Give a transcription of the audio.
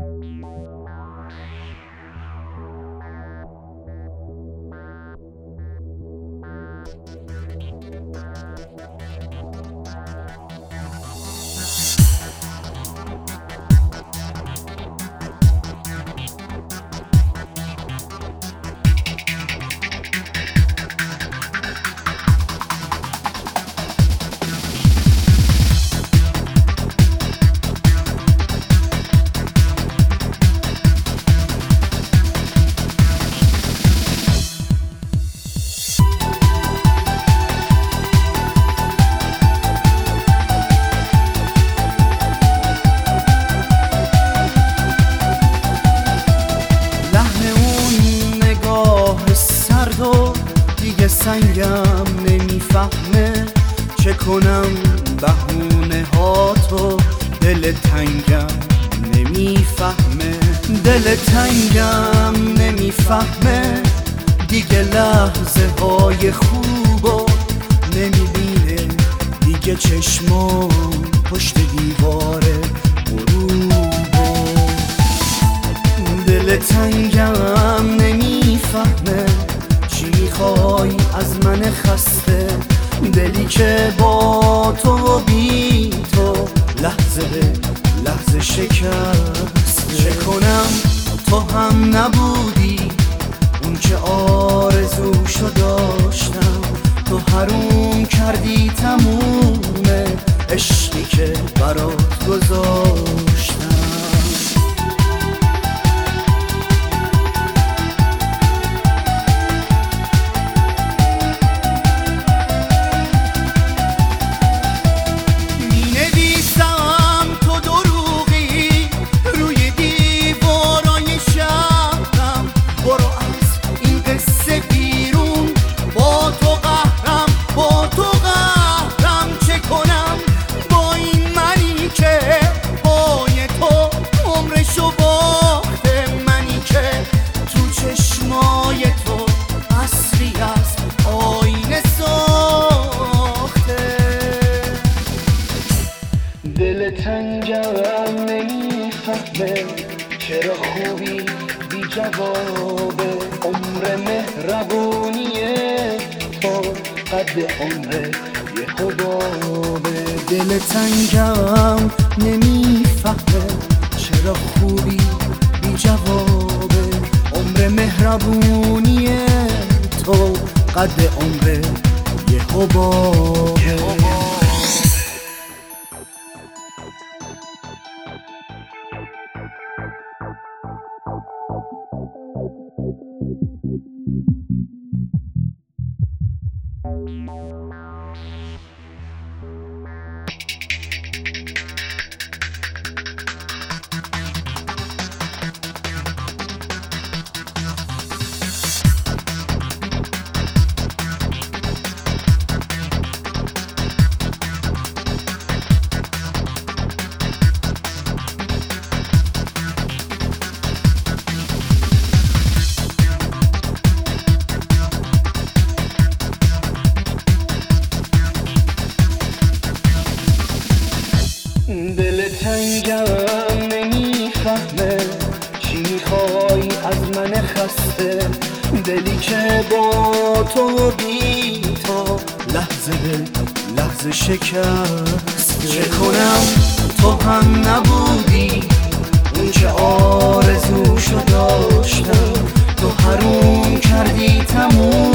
دیگه سنگم نمیفهمه چه کنم بهونه ها تو. دل تنگم نمیفهمه، دل تنگم نمیفهمه دیگه لحظه های خوبو نمیبینه. دیگه چشمام پشت دیواره غروبو. دل تنگم نمیفهمه چی میخوای از من خسته. دلی که با تو و بی تو لحظه به لحظه شکسته. چه کنم تو هم نبودی اون که آرزوشو داشتم. تو حروم کردی تموم عشقی که برات گذاشتم. دل تنگم نمیفهمه چرا خوبی بی جوابه. عمر مهربونیه تو قد عمر یه حبابه. دل تنگم نمیفهمه چرا خوبی بی جوابه. عمر مهربونیه تو قد عمر یه حبابه. دل تنگم نمیفهمه چی میخوای از من خسته. دلی که با تو و بی تو لحظه به لحظه شکسته. چه کنم تو هم نبودی اون که آرزوشو داشتم. تو حروم کردی تموم